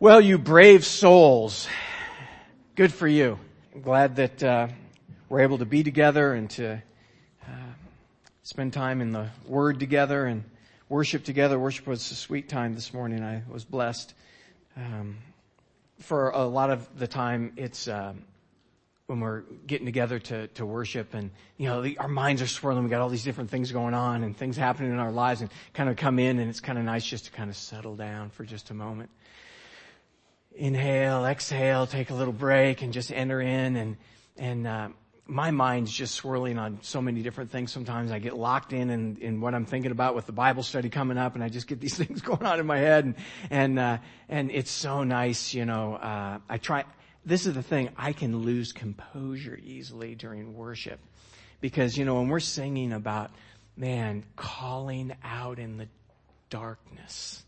Well, you brave souls, good for you. I'm glad that we're able to be together and to spend time in the Word together and worship together. Worship was a sweet time this morning. I was blessed. For a lot of the time, it's when we're getting together to worship, and our minds are swirling. We got all these different things going on and things happening in our lives, and kind of come in, and it's kind of nice just to kind of settle down for just a moment. Inhale, exhale, take a little break, and just enter in. And my mind's just swirling on so many different things. Sometimes I get locked in what I'm thinking about with the Bible study coming up, and I just get these things going on in my head. And it's so nice, I try. This is the thing, I can lose composure easily during worship. Because, when we're singing about, calling out in the darkness.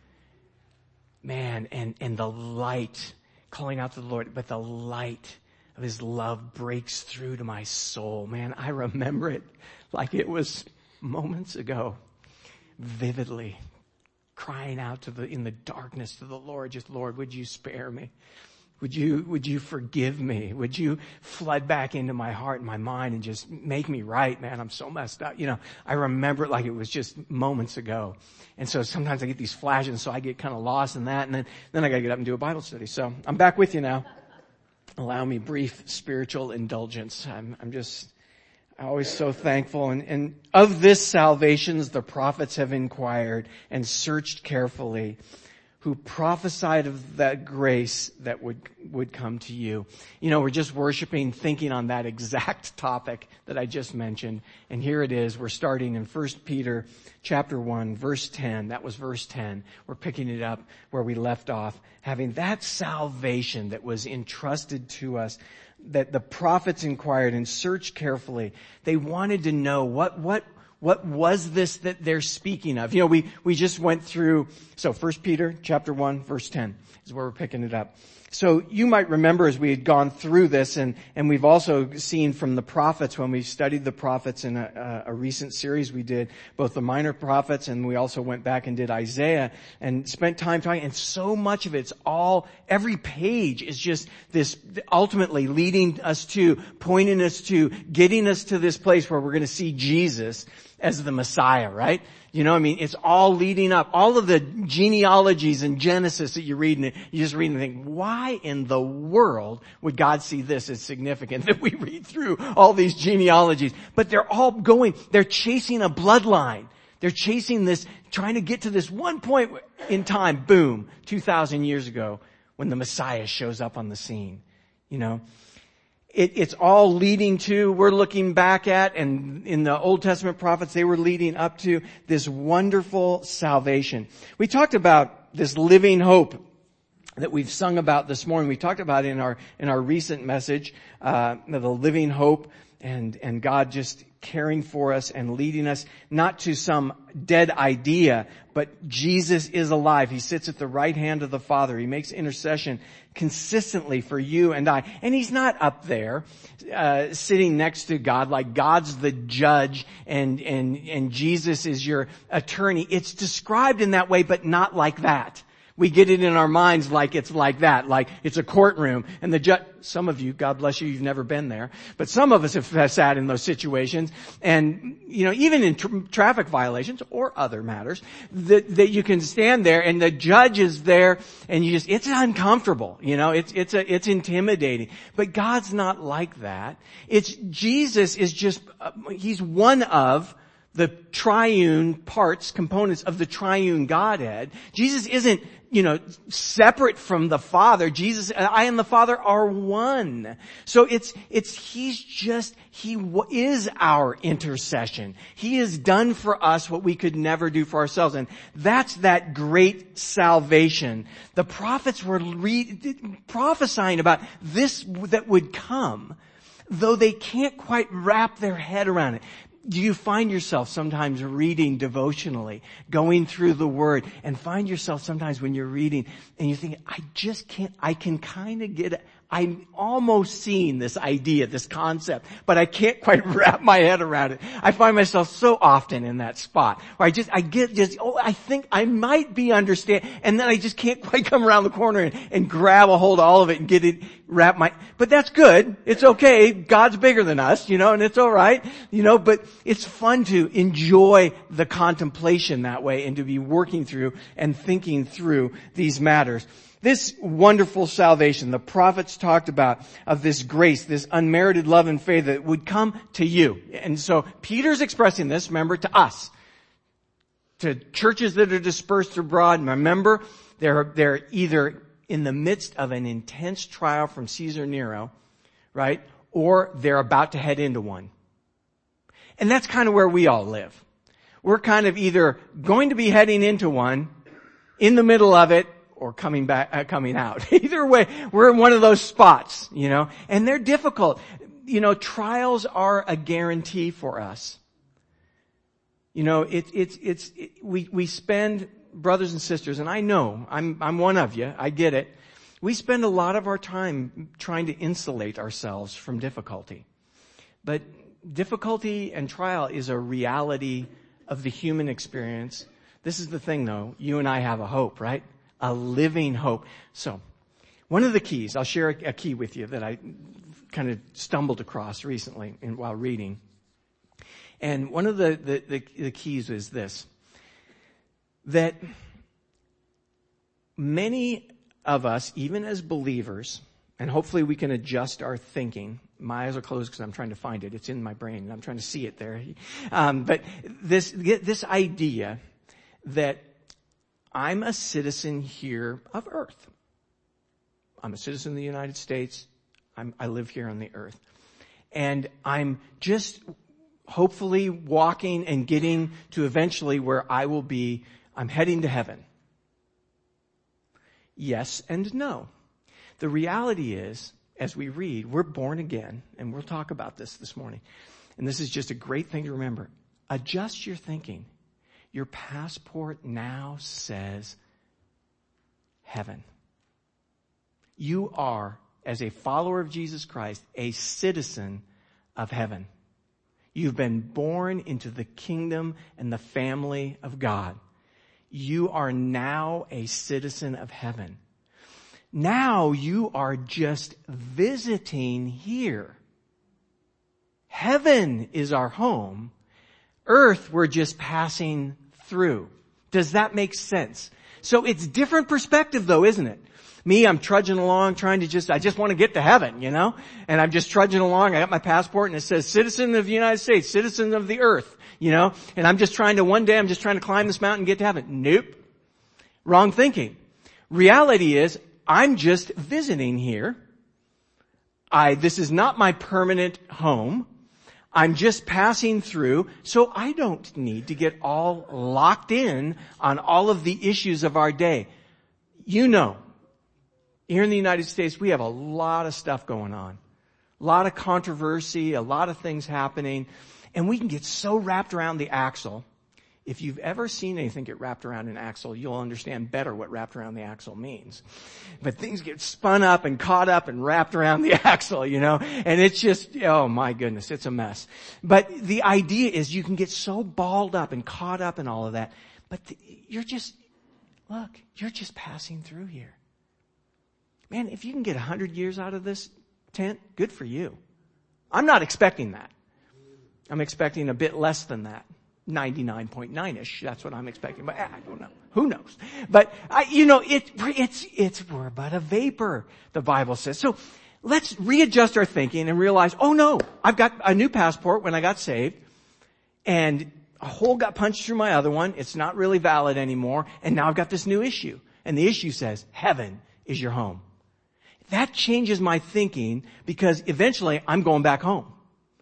And the light, calling out to the Lord, but the light of His love breaks through to my soul. I remember it like it was moments ago, vividly, crying out in the darkness to the Lord, just, Lord, would you spare me? Would you forgive me? Would you flood back into my heart and my mind and just make me right, man? I'm so messed up. I remember it like it was just moments ago. And so sometimes I get these flashes, and so I get kind of lost in that. And then I got to get up and do a Bible study. So I'm back with you now. Allow me brief spiritual indulgence. I'm always so thankful. And of this salvations, the prophets have inquired and searched carefully, who prophesied of that grace that would come to you. We're just worshiping, thinking on that exact topic that I just mentioned. And here it is. We're starting in 1 Peter chapter 1, verse 10. That was verse 10. We're picking it up where we left off, having that salvation that was entrusted to us, that the prophets inquired and searched carefully. They wanted to know what was this that they're speaking of? We just went through, so 1 Peter chapter 1, verse 10 is where we're picking it up. So you might remember as we had gone through this, and we've also seen from the prophets when we studied the prophets in a recent series we did, both the minor prophets, and we also went back and did Isaiah and spent time talking, and so much of it's every page is just this ultimately leading us to, pointing us to, getting us to this place where we're going to see Jesus as the Messiah, right? It's all leading up. All of the genealogies in Genesis that you read, and you just read and think, why in the world would God see this as significant that we read through all these genealogies? But they're chasing a bloodline. They're chasing this, trying to get to this one point in time, boom, 2,000 years ago, when the Messiah shows up on the scene. It's all leading to, we're looking back at, and in the Old Testament prophets, they were leading up to this wonderful salvation. We talked about this living hope that we've sung about this morning. We talked about it in our recent message, the living hope and God just caring for us and leading us, not to some dead idea, but Jesus is alive. He sits at the right hand of the Father. He makes intercession consistently for you and I. And He's not up there, sitting next to God like God's the judge and Jesus is your attorney. It's described in that way, but not like that. We get it in our minds like it's like that, like it's a courtroom and the judge, some of you, God bless you, you've never been there, but some of us have sat in those situations, and, even in traffic violations or other matters, that you can stand there and the judge is there and it's uncomfortable, it's intimidating. But God's not like that. Jesus is just, He's one of the triune components of the triune Godhead. Jesus isn't, separate from the Father. Jesus, I and the Father are one. So He is our intercession. He has done for us what we could never do for ourselves. And that's that great salvation. The prophets were prophesying about this that would come, though they can't quite wrap their head around it. Do you find yourself sometimes reading devotionally, going through the Word, and find yourself sometimes when you're reading and you think, I can kind of get I'm almost seeing this idea, this concept, but I can't quite wrap my head around it. I find myself so often in that spot where I think I might be understanding, and then I just can't quite come around the corner and grab a hold of all of it and get it but that's good. It's okay. God's bigger than us, and it's alright, but it's fun to enjoy the contemplation that way and to be working through and thinking through these matters. This wonderful salvation, the prophets talked about, of this grace, this unmerited love and faith that would come to you. And so Peter's expressing this, remember, to us. To churches that are dispersed abroad. Remember, they're either in the midst of an intense trial from Caesar Nero, right? Or they're about to head into one. And that's kind of where we all live. We're kind of either going to be heading into one, in the middle of it, or coming out. Either way, we're in one of those spots, and they're difficult. Trials are a guarantee for us. We spend, brothers and sisters, and I know, I'm one of you, I get it. We spend a lot of our time trying to insulate ourselves from difficulty. But difficulty and trial is a reality of the human experience. This is the thing though, you and I have a hope, right? A living hope. So, one of the keys, I'll share a key with you that I kind of stumbled across recently while reading. And one of the keys is this, that many of us, even as believers, and hopefully we can adjust our thinking. My eyes are closed because I'm trying to find it. It's in my brain and I'm trying to see it there. But this idea that I'm a citizen here of earth. I'm a citizen of the United States. I live here on the earth. And I'm just hopefully walking and getting to eventually where I will be. I'm heading to heaven. Yes and no. The reality is, as we read, we're born again. And we'll talk about this morning. And this is just a great thing to remember. Adjust your thinking. Your passport now says heaven. You are, as a follower of Jesus Christ, a citizen of heaven. You've been born into the kingdom and the family of God. You are now a citizen of heaven. Now you are just visiting here. Heaven is our home. Earth, we're just passing through. Does that make sense? So it's different perspective though, isn't it? Me, I'm trudging along I just want to get to heaven, and I'm just trudging along. I got my passport and it says citizen of the United States, citizen of the earth, and I'm just trying to climb this mountain and get to heaven. Nope. Wrong thinking. Reality is, I'm just visiting here. This is not my permanent home. I'm just passing through, so I don't need to get all locked in on all of the issues of our day. Here in the United States, we have a lot of stuff going on. A lot of controversy, a lot of things happening, and we can get so wrapped around the axle. If you've ever seen anything get wrapped around an axle, you'll understand better what wrapped around the axle means. But things get spun up and caught up and wrapped around the axle, and it's just, oh my goodness, it's a mess. But the idea is you can get so balled up and caught up in all of that, but you're just passing through here. Man, if you can get 100 years out of this tent, good for you. I'm not expecting that. I'm expecting a bit less than that. 99.9-ish. That's what I'm expecting. But I don't know. Who knows? But we're but a vapor, the Bible says. So let's readjust our thinking and realize, oh no, I've got a new passport when I got saved, and a hole got punched through my other one. It's not really valid anymore. And now I've got this new issue. And the issue says, heaven is your home. That changes my thinking because eventually I'm going back home.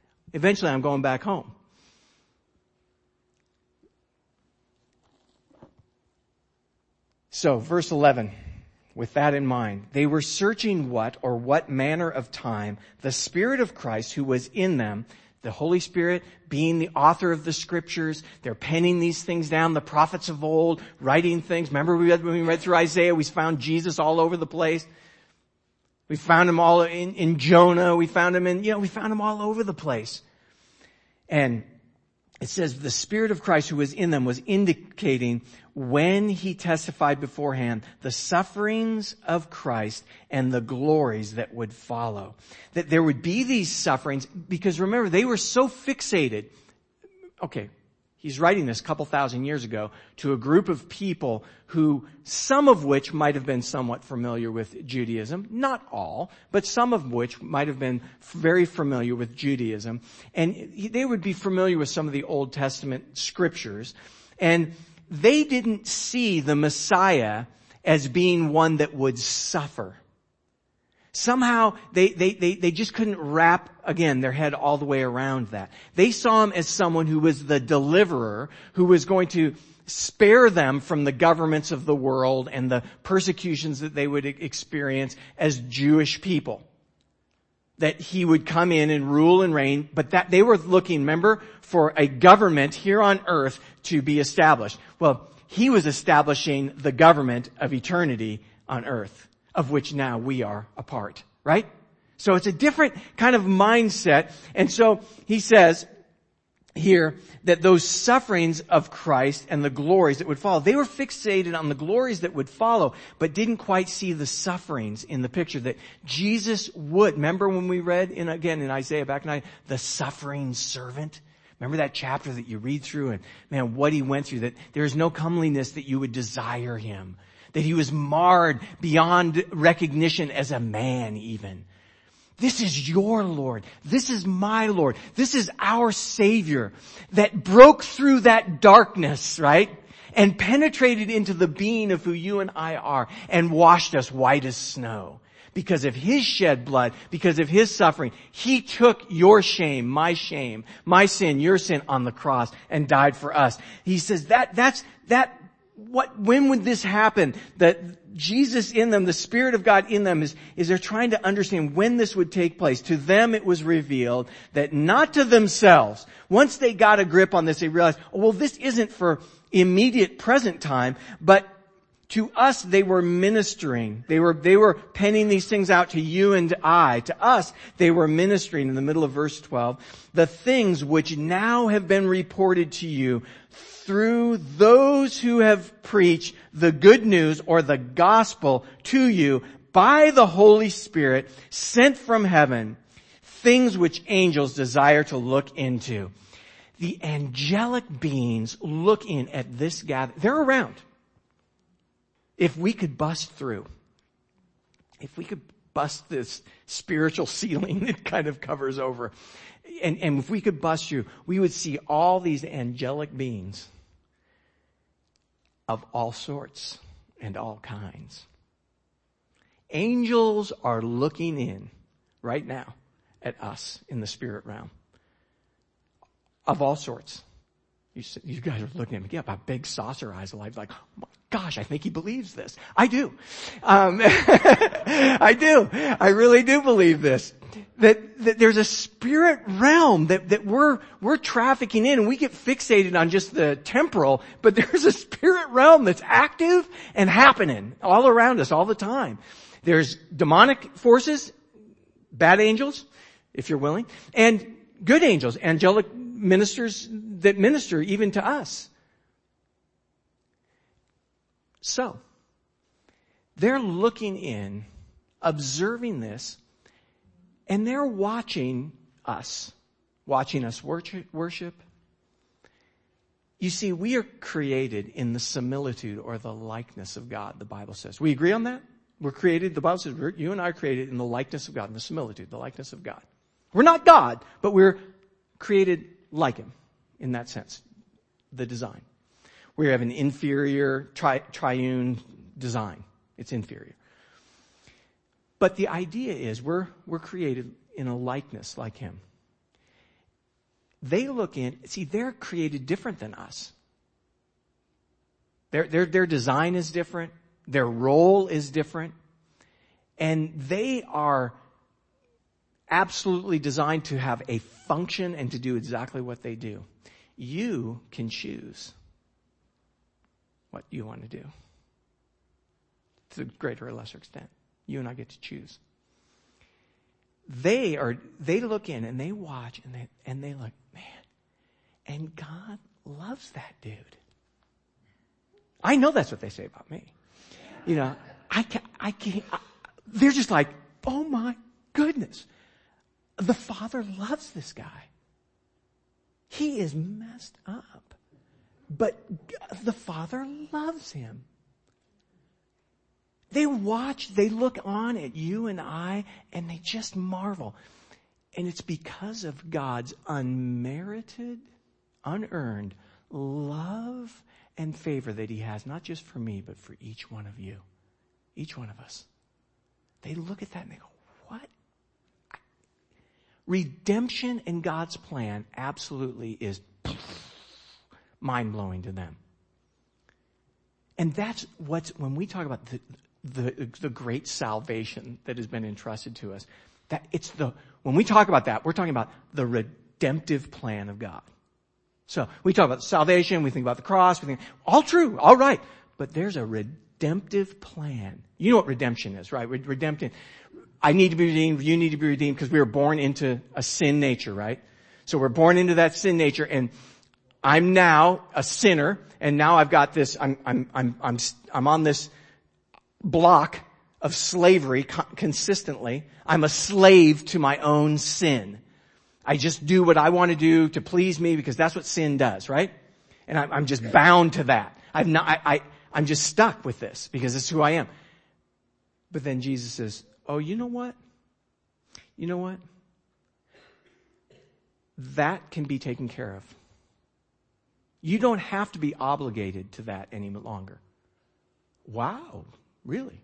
So, verse 11, with that in mind, they were searching what manner of time the Spirit of Christ who was in them, the Holy Spirit being the author of the Scriptures, they're penning these things down, the prophets of old, writing things. Remember when we read through Isaiah, we found Jesus all over the place. We found him all in Jonah. We found him we found him all over the place. And it says the Spirit of Christ who was in them was indicating when he testified beforehand the sufferings of Christ and the glories that would follow. That there would be these sufferings because remember, they were so fixated. Okay, he's writing this a couple thousand years ago to a group of people who, some of which might have been somewhat familiar with Judaism. Not all, but some of which might have been very familiar with Judaism. And they would be familiar with some of the Old Testament scriptures. And they didn't see the Messiah as being one that would suffer. Somehow they just couldn't wrap, again, their head all the way around that. They saw him as someone who was the deliverer, who was going to spare them from the governments of the world and the persecutions that they would experience as Jewish people. That he would come in and rule and reign, but that they were looking, remember, for a government here on earth to be established. Well, he was establishing the government of eternity on earth, of which now we are a part, right? So it's a different kind of mindset. And so he says here that those sufferings of Christ and the glories that would follow, they were fixated on the glories that would follow, but didn't quite see the sufferings in the picture that Jesus would. Remember when we read in Isaiah back in the suffering servant? Remember that chapter that you read through and man, what he went through, that there is no comeliness that you would desire him. That he was marred beyond recognition as a man even. This is your Lord. This is my Lord. This is our Savior that broke through that darkness, right? And penetrated into the being of who you and I are and washed us white as snow. Because of his shed blood, because of his suffering, he took your shame, my sin, your sin on the cross and died for us. He says when would this happen? That Jesus in them, the Spirit of God in them is they're trying to understand when this would take place. To them it was revealed that not to themselves. Once they got a grip on this, they realized, oh, well, this isn't for immediate present time, but to us they were ministering. They were penning these things out to you and I. To us, they were ministering in the middle of verse 12. The things which now have been reported to you through those who have preached the good news or the gospel to you by the Holy Spirit sent from heaven, things which angels desire to look into. The angelic beings look in at this gathering. They're around. If we could bust through, if we could bust this spiritual ceiling that kind of covers over, and if we could bust through, we would see all these angelic beings of all sorts and all kinds. Angels are looking in right now at us in the spirit realm. Of all sorts. You guys are looking at me. You have big saucer eyes like, oh my gosh, I think he believes this. I do. I do. I really do believe this. That there's a spirit realm that we're trafficking in, and we get fixated on just the temporal, but there's a spirit realm that's active and happening all around us all the time. There's demonic forces, bad angels, if you're willing, and good angels, angelic ministers that minister even to us. So, they're looking in, observing this, and they're watching us worship. You see, we are created in the similitude or the likeness of God, the Bible says. We agree on that? We're created, the Bible says, you and I are created in the likeness of God, in the similitude, the likeness of God. We're not God, but we're created like him in that sense, the design. We have an inferior triune design. It's inferior. But the idea is we're created in a likeness like him. They look in, see, they're created different than us. Their design is different. Their role is different. And they are absolutely designed to have a function and to do exactly what they do. You can choose what you want to do to a greater or lesser extent. You and I get to choose. they look in and they watch and they look, man, and God loves that dude. I know that's what they say about me. You know, I can't, they're just like, oh my goodness. The Father loves this guy. He is messed up. But the Father loves him. They watch, they look on at you and I, and they just marvel. And it's because of God's unmerited, unearned love and favor that he has, not just for me, but for each one of you. Each one of us. They look at that and they go, what? Redemption in God's plan absolutely is mind-blowing to them. And that's when we talk about the great salvation that has been entrusted to us, when we talk about that, we're talking about the redemptive plan of God. So we talk about salvation, we think about the cross, we think, all true, all right. But there's a redemptive plan. You know what redemption is, right? Redemption. I need to be redeemed, you need to be redeemed because we were born into a sin nature, right? So we're born into that sin nature, and I'm now a sinner, and now I've got this, I'm on this block of slavery consistently. I'm a slave to my own sin. I just do what I want to do to please me because that's what sin does, right? And I'm just bound to that. I'm just stuck with this because it's who I am. But then Jesus says, oh, you know what? You know what? That can be taken care of. You don't have to be obligated to that any longer. Wow, really?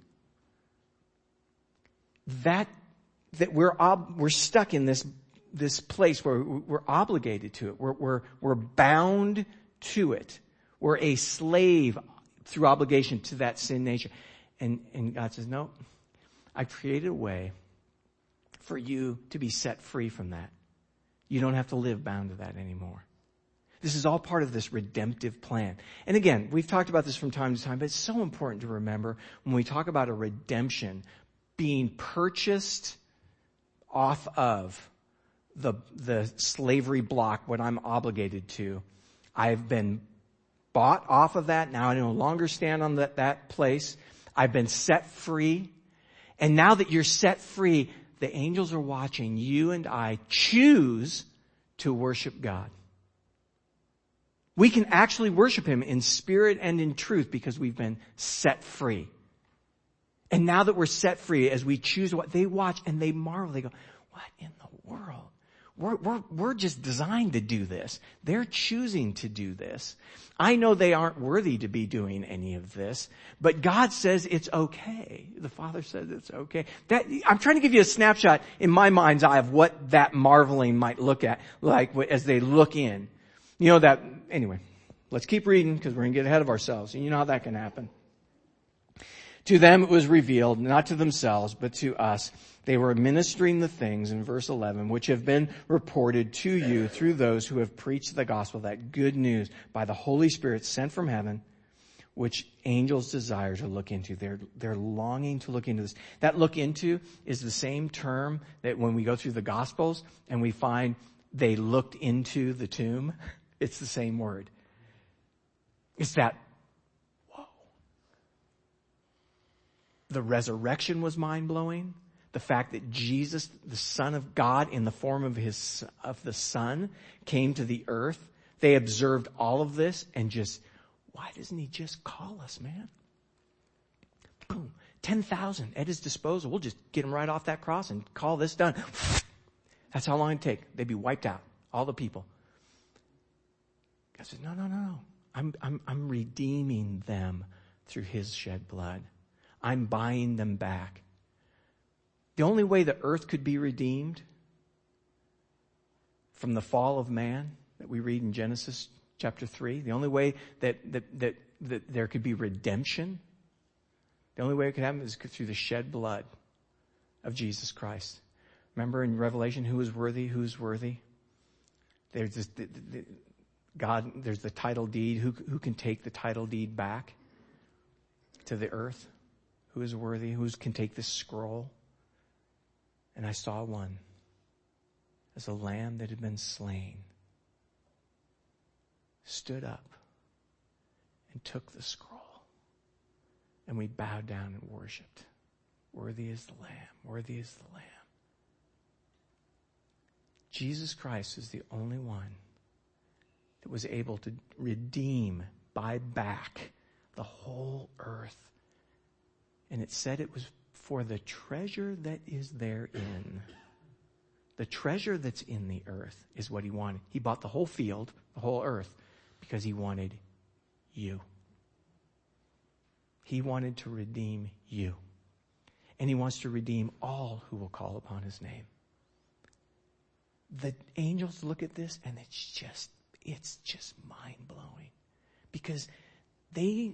That we're stuck in this place where we're obligated to it. We're bound to it. We're a slave through obligation to that sin nature. And God says, no, I've created a way for you to be set free from that. You don't have to live bound to that anymore. This is all part of this redemptive plan. And again, we've talked about this from time to time, but it's so important to remember when we talk about a redemption, being purchased off of the slavery block, what I'm obligated to. I've been bought off of that. Now I no longer stand on that place. I've been set free. And now that you're set free, the angels are watching you and I choose to worship God. We can actually worship him in spirit and in truth because we've been set free. And now that we're set free, as we choose what they watch and they marvel, they go, what in the world? We're just designed to do this. They're choosing to do this. I know they aren't worthy to be doing any of this, but God says it's okay. The Father says it's okay. I'm trying to give you a snapshot in my mind's eye of what that marveling might look at, like as they look in. You know that, anyway, let's keep reading because we're going to get ahead of ourselves. And you know how that can happen. To them it was revealed, not to themselves, but to us. They were administering the things, in verse 11, which have been reported to you through those who have preached the gospel, that good news by the Holy Spirit sent from heaven, which angels desire to look into. They're longing to look into this. That look into is the same term that when we go through the gospels and we find they looked into the tomb. It's the same word. It's that, whoa. The resurrection was mind-blowing. The fact that Jesus, the Son of God, in the form of the Son, came to the earth. They observed all of this and just, why doesn't he just call us, man? Boom. 10,000 at his disposal. We'll just get him right off that cross and call this done. That's how long it'd take. They'd be wiped out. All the people. God says, no. I'm redeeming them through his shed blood. I'm buying them back. The only way the earth could be redeemed from the fall of man that we read in Genesis chapter 3, the only way that there could be redemption, the only way it could happen is through the shed blood of Jesus Christ. Remember in Revelation, who is worthy? Who's worthy? There's this, God, there's the title deed. Who can take the title deed back to the earth? Who is worthy? Who can take this scroll? And I saw one as a lamb that had been slain, stood up and took the scroll. And we bowed down and worshiped. Worthy is the Lamb. Worthy is the Lamb. Jesus Christ is the only one that was able to redeem, buy back the whole earth. And it said it was for the treasure that is therein. The treasure that's in the earth is what he wanted. He bought the whole field, the whole earth, because he wanted you. He wanted to redeem you. And he wants to redeem all who will call upon his name. The angels look at this and it's just mind-blowing. Because they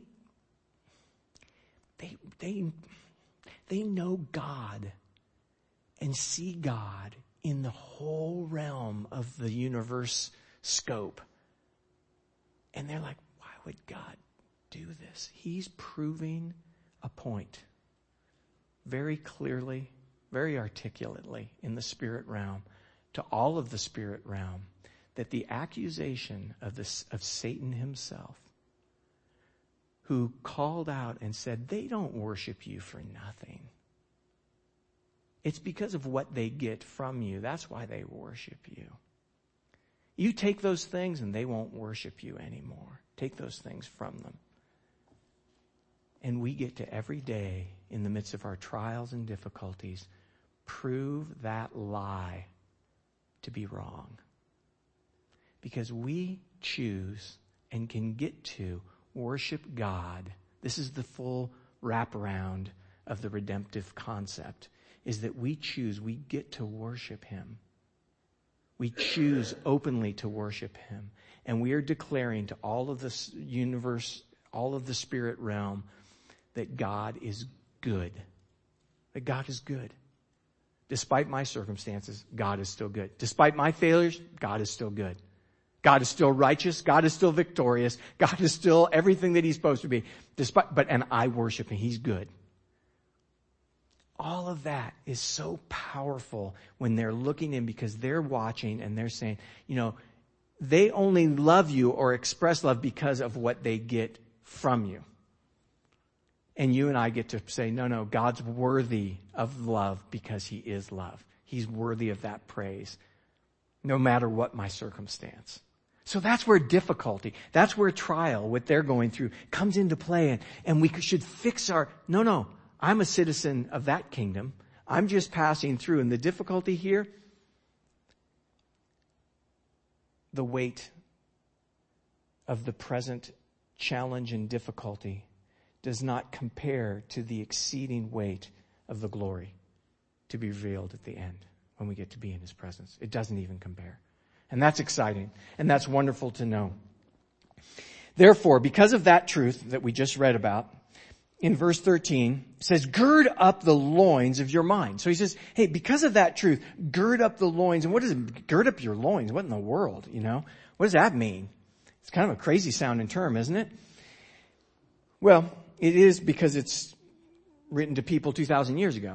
know God and see God in the whole realm of the universe scope. And they're like, why would God do this? He's proving a point very clearly, very articulately in the spirit realm to all of the spirit realm that the accusation of Satan himself, who called out and said, they don't worship you for nothing. It's because of what they get from you. That's why they worship you. You take those things and they won't worship you anymore. Take those things from them. And we get to every day in the midst of our trials and difficulties prove that lie to be wrong. Because we choose and can get to worship God. This is the full wraparound of the redemptive concept, is that we choose, we get to worship him. We choose openly to worship him. And we are declaring to all of this universe, all of the spirit realm, that God is good. That God is good. Despite my circumstances, God is still good. Despite my failures, God is still good. God is still righteous. God is still victorious. God is still everything that he's supposed to be. And I worship him. He's good. All of that is so powerful when they're looking in, because they're watching and they're saying, they only love you or express love because of what they get from you. And you and I get to say, no, God's worthy of love because he is love. He's worthy of that praise, no matter what my circumstance. So that's where difficulty, that's where trial, what they're going through, comes into play. And we should fix no, I'm a citizen of that kingdom. I'm just passing through. And the difficulty here, the weight of the present challenge and difficulty does not compare to the exceeding weight of the glory to be revealed at the end when we get to be in his presence. It doesn't even compare. And that's exciting. And that's wonderful to know. Therefore, because of that truth that we just read about, in verse 13, it says, gird up the loins of your mind. So he says, hey, because of that truth, gird up the loins. And what does it, gird up your loins? What in the world, What does that mean? It's kind of a crazy sounding term, isn't it? Well, it is because it's written to people 2,000 years ago.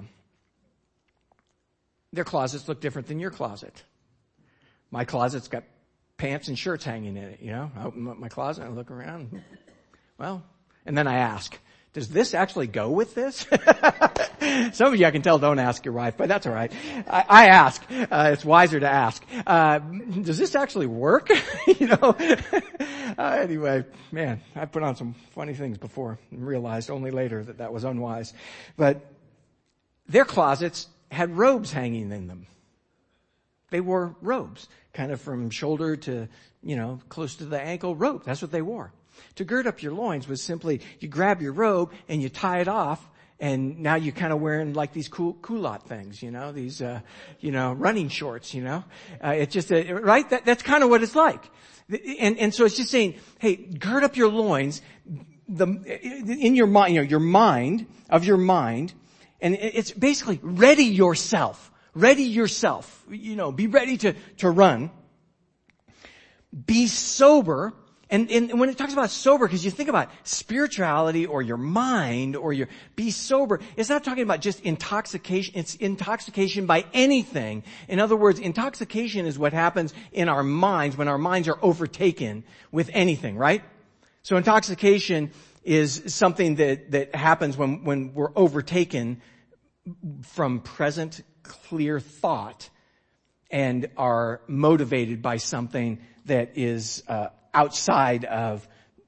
Their closets look different than your closet. My closet's got pants and shirts hanging in it, I open up my closet and I look around. Well, and then I ask, does this actually go with this? Some of you I can tell don't ask your wife, but that's all right. I ask. It's wiser to ask. Does this actually work? Anyway, man, I put on some funny things before and realized only later that was unwise. But their closets had robes hanging in them. They wore robes, kind of from shoulder to, close to the ankle robe. That's what they wore. To gird up your loins was simply you grab your robe and you tie it off, and now you're kind of wearing like these culotte things, these, running shorts, It's just, right? That's kind of what it's like. And so it's just saying, hey, gird up your loins, in your mind, your mind, and it's basically ready yourself, be ready to run, be sober, And when it talks about sober, because you think about spirituality or your mind or your be sober, it's not talking about just intoxication. It's intoxication by anything. In other words, intoxication is what happens in our minds when our minds are overtaken with anything, right? So intoxication is something that happens when we're overtaken from present clear thought and are motivated by something that is outside of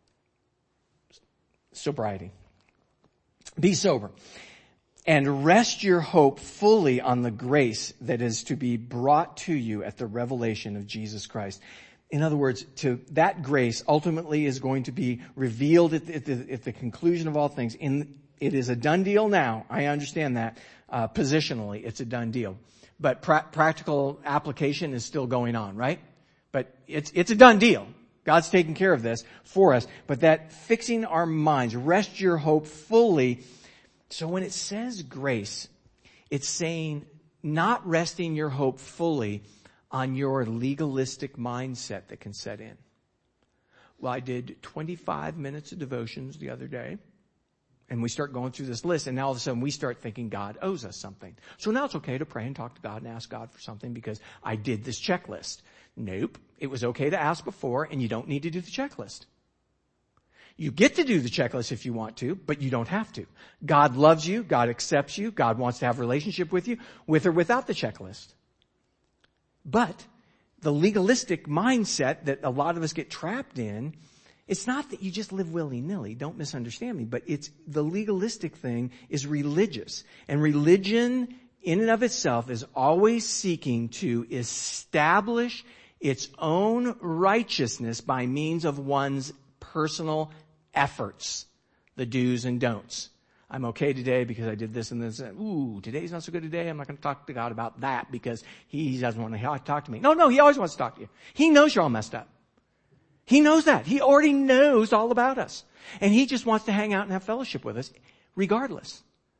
sobriety. Be sober and rest your hope fully on the grace that is to be brought to you at the revelation of Jesus Christ. In other words, that grace ultimately is going to be revealed at the conclusion of all things. It is a done deal now. I understand that. Positionally, it's a done deal. But practical application is still going on, right? But it's a done deal. God's taking care of this for us. But that fixing our minds, rest your hope fully. So when it says grace, it's saying not resting your hope fully on your legalistic mindset that can set in. Well, I did 25 minutes of devotions the other day, and we start going through this list, and now all of a sudden we start thinking God owes us something. So now it's okay to pray and talk to God and ask God for something because I did this checklist. Nope. It was okay to ask before, and you don't need to do the checklist. You get to do the checklist if you want to, but you don't have to. God loves you. God accepts you. God wants to have a relationship with you, with or without the checklist. But the legalistic mindset that a lot of us get trapped in, it's not that you just live willy-nilly. Don't misunderstand me. But it's the legalistic thing is religious. And religion in and of itself is always seeking to establish its own righteousness by means of one's personal efforts, the do's and don'ts. I'm okay today because I did this and this. Ooh, today's not so good today. I'm not going to talk to God about that because he doesn't want to talk to me. No, he always wants to talk to you. He knows you're all messed up. He knows that. He already knows all about us. And he just wants to hang out and have fellowship with us regardless.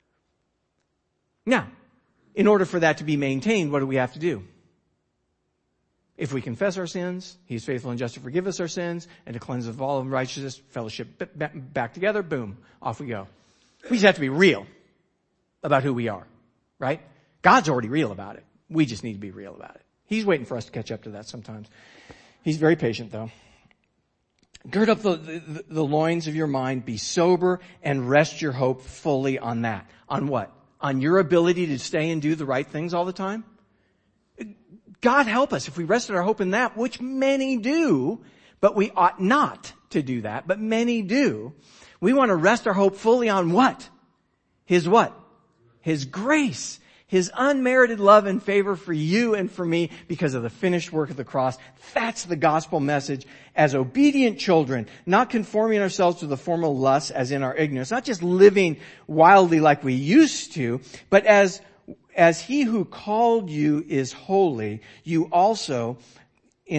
Now, in order for that to be maintained, what do we have to do? If we confess our sins, he's faithful and just to forgive us our sins and to cleanse us of all unrighteousness, fellowship back together, boom, off we go. We just have to be real about who we are, right? God's already real about it. We just need to be real about it. He's waiting for us to catch up to that sometimes. He's very patient though. Gird up the loins of your mind, be sober, and rest your hope fully on that. On what? On your ability to stay and do the right things all the time? God help us if we rested our hope in that, which many do, but we ought not to do that, but many do. We want to rest our hope fully on what? His what? His grace. His unmerited love and favor for you and for me because of the finished work of the cross. That's the gospel message. As obedient children, not conforming ourselves to the former lusts as in our ignorance, not just living wildly like we used to, but as he who called you is holy, you also be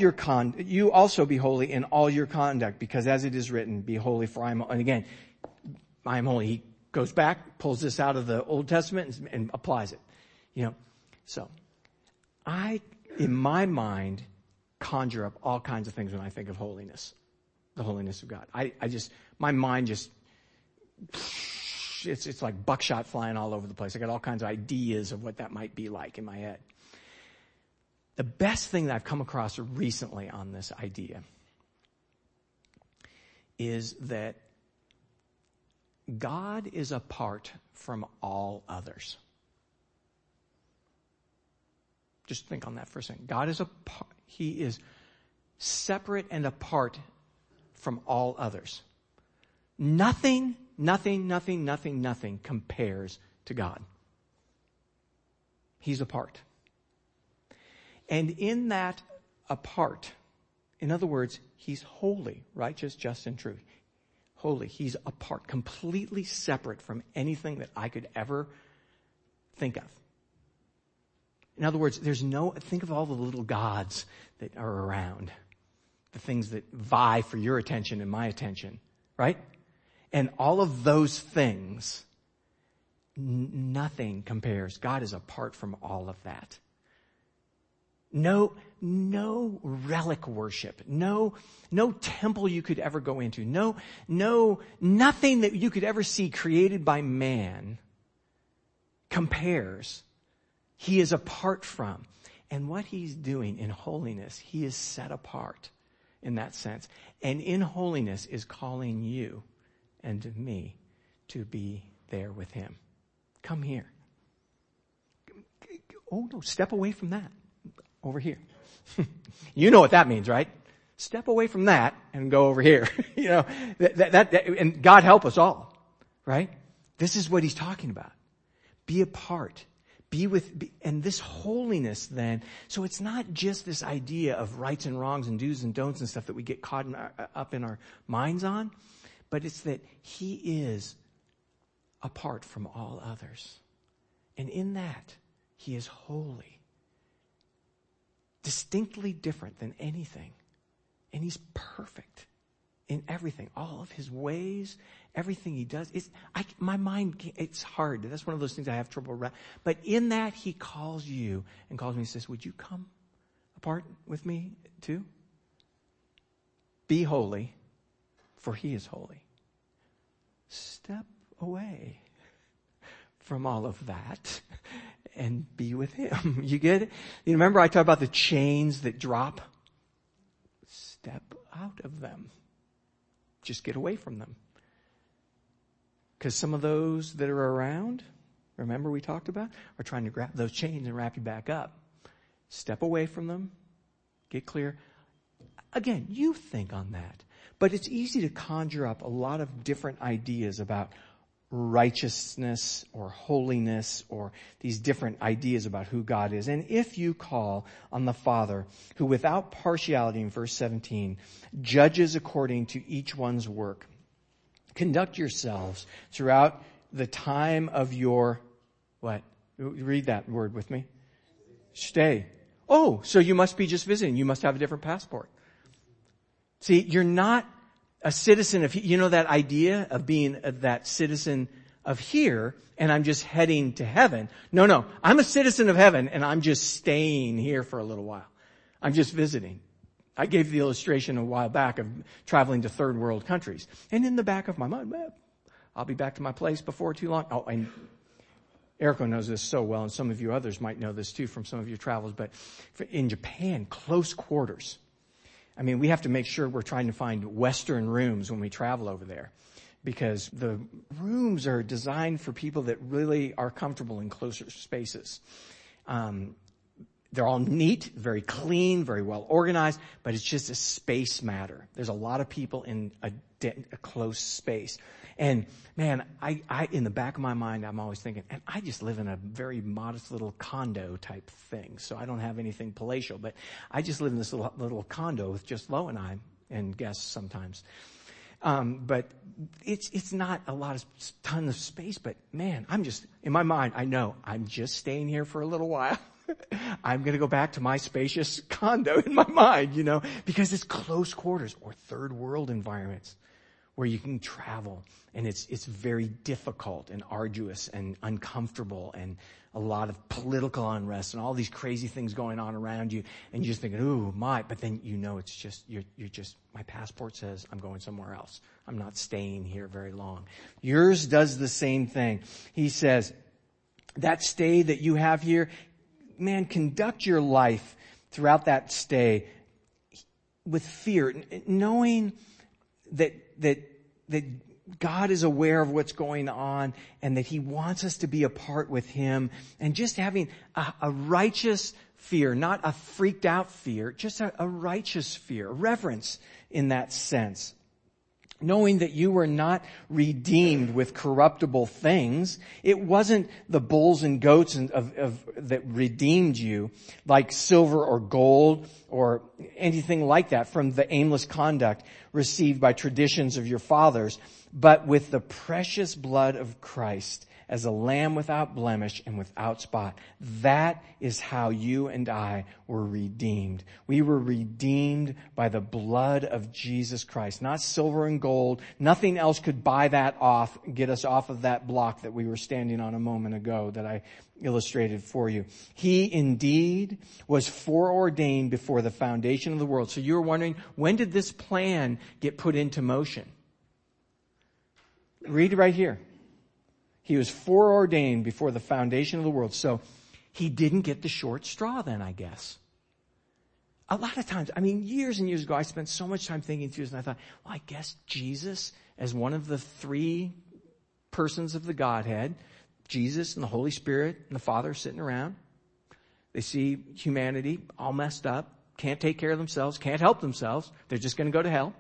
holy in all your conduct, because as it is written, be holy for I am, and again, I am holy. He goes back, pulls this out of the Old Testament and applies it. So I, in my mind, conjure up all kinds of things when I think of holiness, the holiness of God. My mind just, it's like buckshot flying all over the place. I got all kinds of ideas of what that might be like in my head. The best thing that I've come across recently on this idea is that God is apart from all others. Just think on that for a second. God is He is separate and apart from all others. Nothing compares to God. He's apart. And in that apart, in other words, he's holy, righteous, just, and true. Holy. He's apart, completely separate from anything that I could ever think of. In other words, think of all the little gods that are around. The things that vie for your attention and my attention, right? And all of those things, nothing compares. God is apart from all of that. No relic worship. No temple you could ever go into. Nothing that you could ever see created by man compares. He is apart from. And what he's doing in holiness, he is set apart in that sense. And in holiness is calling you and me to be there with him. Come here. Oh no, step away from that. Over here. You know what that means, right? Step away from that and go over here. You know, that, and God help us all, right? This is what he's talking about. Be apart. And this holiness then, so it's not just this idea of rights and wrongs and do's and don'ts and stuff that we get caught up in our minds on, but it's that he is apart from all others. And in that, he is holy. Distinctly different than anything. And he's perfect in everything. All of his ways, everything he does. My mind, it's hard. That's one of those things I have trouble around. But in that, he calls you and calls me and says, would you come apart with me too? Be holy, for he is holy. Step away from all of that and be with him. You get it? You remember I talked about the chains that drop? Step out of them. Just get away from them. Because some of those that are around, remember we talked about, are trying to grab those chains and wrap you back up. Step away from them. Get clear. Again, you think on that. But it's easy to conjure up a lot of different ideas about righteousness or holiness or these different ideas about who God is. And if you call on the Father, who without partiality in verse 17 judges according to each one's work, conduct yourselves throughout the time of your, what? Read that word with me. Stay. Oh, so you must be just visiting. You must have a different passport. See, you're not a citizen of, you know that idea of being that citizen of here and I'm just heading to heaven. No, I'm a citizen of heaven and I'm just staying here for a little while. I'm just visiting. I gave the illustration a while back of traveling to third world countries. And in the back of my mind, I'll be back to my place before too long. Oh, and Erico knows this so well, and some of you others might know this too from some of your travels, but in Japan, close quarters. I mean, we have to make sure we're trying to find Western rooms when we travel over there because the rooms are designed for people that really are comfortable in closer spaces. They're all neat, very clean, very well organized, but it's just a space matter. There's a lot of people in a close space. And man, I in the back of my mind, I'm always thinking, and I just live in a very modest little condo type thing. So I don't have anything palatial, but I just live in this little condo with just Lo and I and guests sometimes. But it's not a ton of space, but man, I'm just, in my mind, I know I'm just staying here for a little while. I'm going to go back to my spacious condo in my mind, you know, because it's close quarters or third world environments where you can travel and it's very difficult and arduous and uncomfortable and a lot of political unrest and all these crazy things going on around you and you're just thinking, ooh, but then you know it's just, you're just, my passport says I'm going somewhere else. I'm not staying here very long. Yours does the same thing. He says, that stay that you have here, man, conduct your life throughout that stay with fear, knowing that God is aware of what's going on and that he wants us to be apart with him and just having a righteous fear, not a freaked out fear, just a righteous fear, a reverence in that sense. Knowing that you were not redeemed with corruptible things. It wasn't the bulls and goats that redeemed you, like silver or gold or anything like that from the aimless conduct received by traditions of your fathers, but with the precious blood of Christ as a lamb without blemish and without spot. That is how you and I were redeemed. We were redeemed by the blood of Jesus Christ. Not silver and gold. Nothing else could buy that off, get us off of that block that we were standing on a moment ago that I illustrated for you. He indeed was foreordained before the foundation of the world. So you're wondering, when did this plan get put into motion? Read right here. He was foreordained before the foundation of the world. So he didn't get the short straw then, I guess. A lot of times, years and years ago, I spent so much time thinking through this, and I thought, well, I guess Jesus, as one of the three persons of the Godhead, Jesus and the Holy Spirit and the Father sitting around. They see humanity all messed up, can't take care of themselves, can't help themselves. They're just going to go to hell.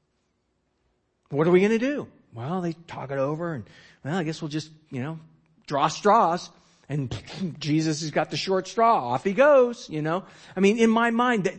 What are we going to do? Well, they talk it over and, I guess we'll just, draw straws. And Jesus has got the short straw. Off he goes, in my mind,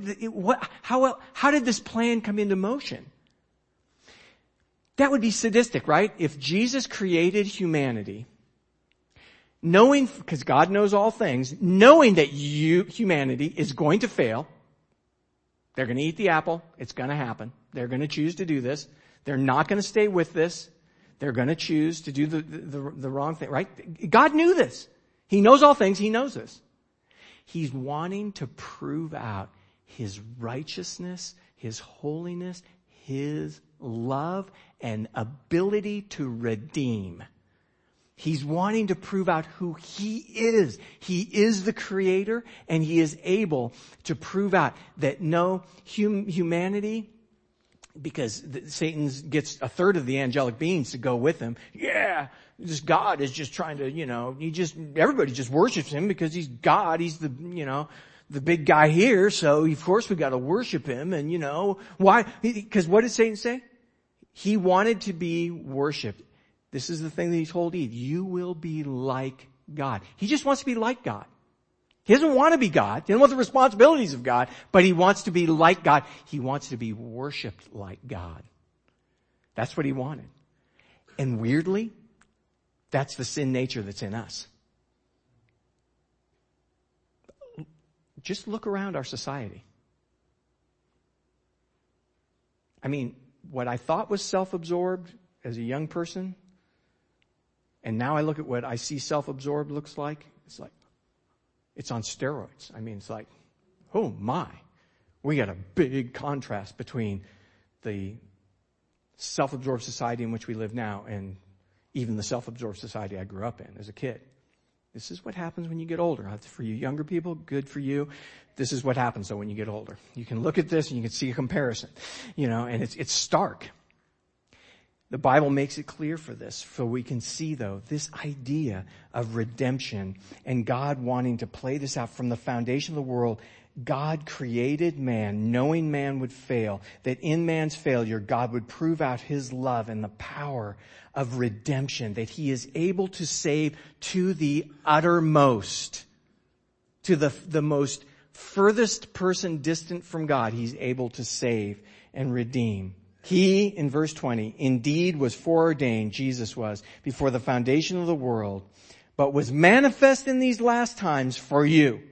how did this plan come into motion? That would be sadistic, right? If Jesus created humanity, knowing, because God knows all things, knowing that humanity is going to fail, they're going to eat the apple, it's going to happen. They're going to choose to do this. They're not going to stay with this. They're going to choose to do the wrong thing, right? God knew this. He knows all things. He knows this. He's wanting to prove out His righteousness, His holiness, His love, and ability to redeem. He's wanting to prove out who He is. He is the Creator, and He is able to prove out that no humanity, because Satan gets a third of the angelic beings to go with him. Yeah, this God is just trying to, everybody just worships Him because He's God. He's the big guy here, so of course we got to worship Him. And why? Because what did Satan say? He wanted to be worshipped. This is the thing that He told Eve. You will be like God. He just wants to be like God. He doesn't want to be God. He doesn't want the responsibilities of God, but he wants to be like God. He wants to be worshipped like God. That's what he wanted. And weirdly, that's the sin nature that's in us. Just look around our society. What I thought was self-absorbed as a young person, and now I look at what I see self-absorbed looks like, it's on steroids. It's like, oh my. We got a big contrast between the self-absorbed society in which we live now and even the self-absorbed society I grew up in as a kid. This is what happens when you get older. For you younger people, good for you. This is what happens though when you get older. You can look at this and you can see a comparison, and it's stark. The Bible makes it clear for this, so we can see though, this idea of redemption and God wanting to play this out from the foundation of the world. God created man, knowing man would fail, that in man's failure, God would prove out His love and the power of redemption, that He is able to save to the uttermost, to the most furthest person distant from God, He's able to save and redeem. He, in verse 20, indeed was foreordained, Jesus was, before the foundation of the world, but was manifest in these last times for you,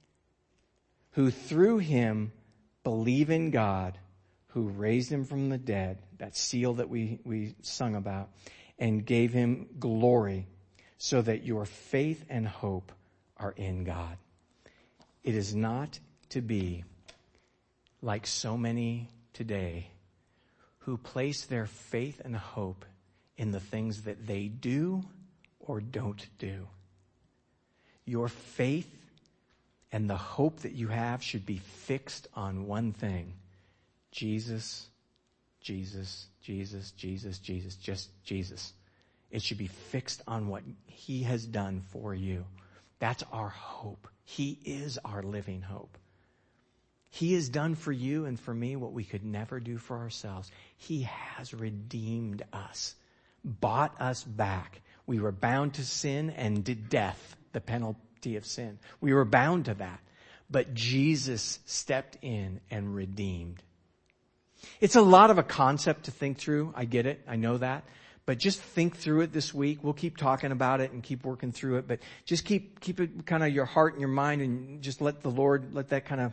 who through Him believe in God, who raised Him from the dead, that seal that we sung about, and gave Him glory, so that your faith and hope are in God. It is not to be like so many today who place their faith and hope in the things that they do or don't do. Your faith and the hope that you have should be fixed on one thing. Jesus, Jesus, Jesus, Jesus, Jesus, just Jesus. It should be fixed on what He has done for you. That's our hope. He is our living hope. He has done for you and for me what we could never do for ourselves. He has redeemed us, bought us back. We were bound to sin and to death, the penalty of sin. We were bound to that. But Jesus stepped in and redeemed. It's a lot of a concept to think through. I get it. I know that. But just think through it this week. We'll keep talking about it and keep working through it. But just keep it kind of your heart and your mind, and just let the Lord, let that kind of,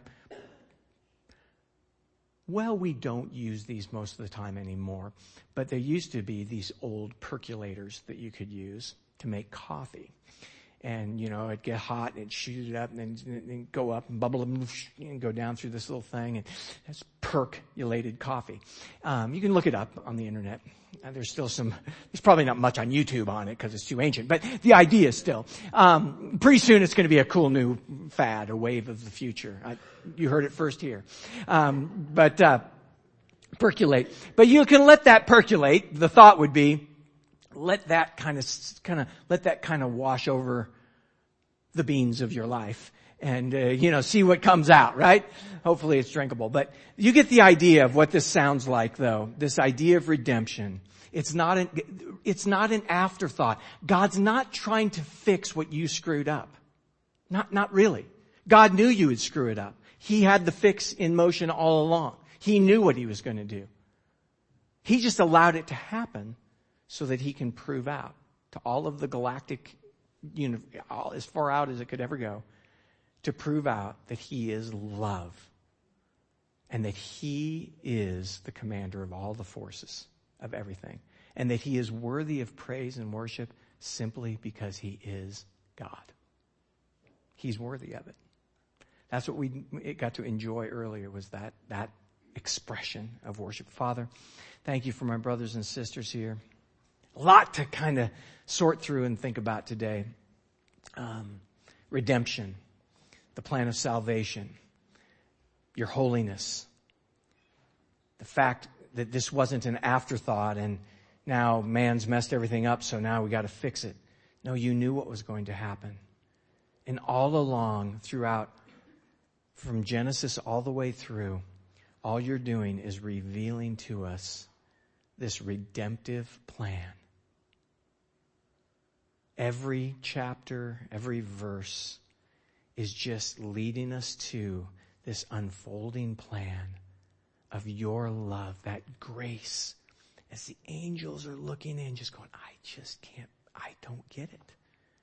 well, we don't use these most of the time anymore. But there used to be these old percolators that you could use to make coffee. And, it'd get hot and it'd shoot it up and then go up and bubble and go down through this little thing. And that's percolated coffee. You can look it up on the internet. There's probably not much on YouTube on it because it's too ancient, but the idea is still, pretty soon it's going to be a cool new fad, a wave of the future. You heard it first here. Percolate. But you can let that percolate. The thought would be, let that kind of wash over the beans of your life and, see what comes out, right? Hopefully it's drinkable. But you get the idea of what this sounds like, though. This idea of redemption. It's not an afterthought. God's not trying to fix what you screwed up. Not really. God knew you would screw it up. He had the fix in motion all along. He knew what he was going to do. He just allowed it to happen so that he can prove out to all of the galactic, as far out as it could ever go, to prove out that he is love and that he is the commander of all the forces of everything, and that he is worthy of praise and worship simply because he is God. He's worthy of it. That's what we got to enjoy earlier, was that expression of worship. Father, thank you for my brothers and sisters here. A lot to kind of sort through and think about today. Redemption, the plan of salvation, your holiness, the fact that this wasn't an afterthought and now man's messed everything up, so now we got to fix it. No, you knew what was going to happen. And all along, throughout, from Genesis all the way through, all you're doing is revealing to us this redemptive plan. Every chapter, every verse is just leading us to this unfolding plan of your love, that grace, as the angels are looking in, just going, I don't get it.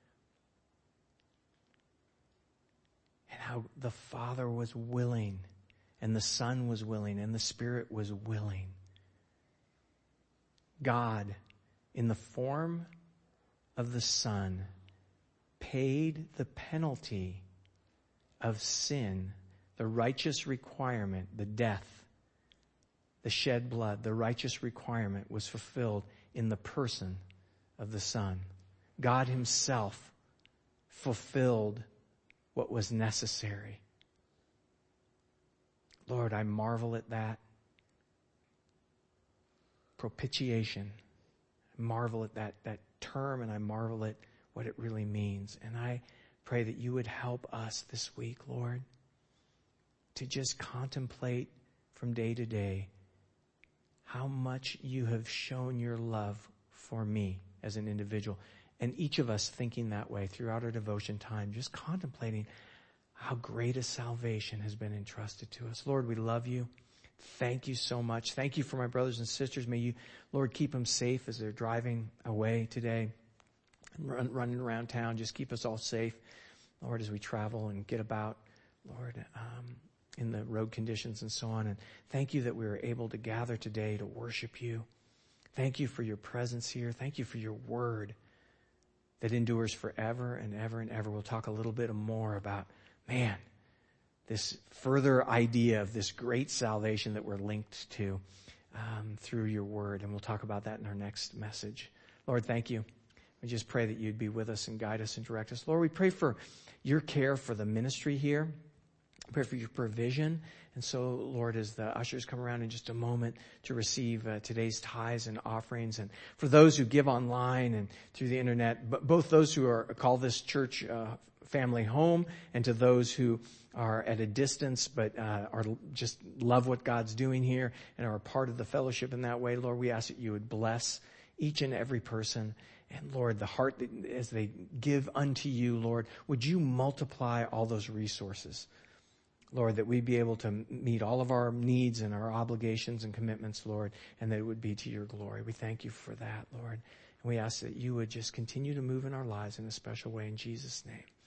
And how the Father was willing, and the Son was willing, and the Spirit was willing. God, in the form of the Son, paid the penalty of sin, the righteous requirement, the death, the shed blood, the righteous requirement was fulfilled in the person of the Son. God himself fulfilled what was necessary. Lord, I marvel at that. Propitiation. I marvel at that term, and I marvel at what it really means. And I pray that you would help us this week, Lord, to just contemplate from day to day how much you have shown your love for me as an individual. And each of us thinking that way throughout our devotion time, just contemplating how great a salvation has been entrusted to us. Lord, we love you. Thank you so much. Thank you for my brothers and sisters. May you, Lord, keep them safe as they're driving away today and running around town. Just keep us all safe, Lord, as we travel and get about, Lord, in the road conditions and so on. And thank you that we were able to gather today to worship you. Thank you for your presence here. Thank you for your word that endures forever and ever and ever. We'll talk a little bit more about, this further idea of this great salvation that we're linked to through your word. And we'll talk about that in our next message. Lord, thank you. We just pray that you'd be with us and guide us and direct us. Lord, we pray for your care for the ministry here. We pray for your provision. And so, Lord, as the ushers come around in just a moment to receive today's tithes and offerings, and for those who give online and through the internet, but both those who call this church family home, and to those who are at a distance but are just love what God's doing here and are a part of the fellowship in that way, Lord, we ask that you would bless each and every person. And Lord, the heart that as they give unto you, Lord, would you multiply all those resources Lord, that we'd be able to meet all of our needs and our obligations and commitments, Lord, and that it would be to your glory. We thank you for that, Lord. And we ask that you would just continue to move in our lives in a special way in Jesus' name.